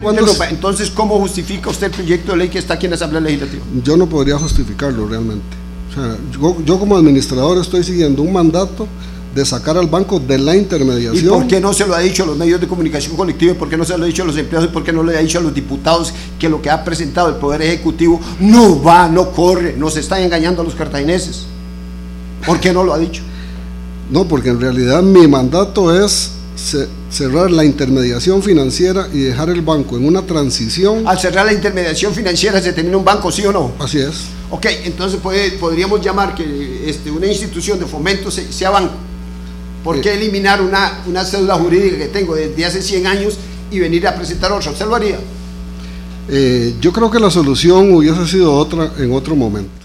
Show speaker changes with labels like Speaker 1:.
Speaker 1: Entonces, ¿cómo justifica usted el proyecto de ley que está aquí en la Asamblea Legislativa?
Speaker 2: Yo no podría justificarlo realmente. O sea, yo como administrador estoy siguiendo un mandato de sacar al banco de la intermediación.
Speaker 1: ¿Y por qué no se lo ha dicho a los medios de comunicación colectiva? ¿Y por qué no se lo ha dicho a los empleados? ¿Y por qué no le ha dicho a los diputados que lo que ha presentado el Poder Ejecutivo no va, no corre, nos está engañando a los cartagineses? ¿Por qué no lo ha dicho?
Speaker 2: No, porque en realidad mi mandato es cerrar la intermediación financiera y dejar el banco en una transición.
Speaker 1: Al cerrar la intermediación financiera se termina un banco, ¿sí o no?
Speaker 2: Así es.
Speaker 1: Ok, entonces podríamos llamar que una institución de fomento sea banco. ¿Por qué eliminar una cédula jurídica que tengo desde hace 100 años y venir a presentar otra? ¿Usted lo haría?
Speaker 2: Yo creo que la solución hubiese sido otra en otro momento.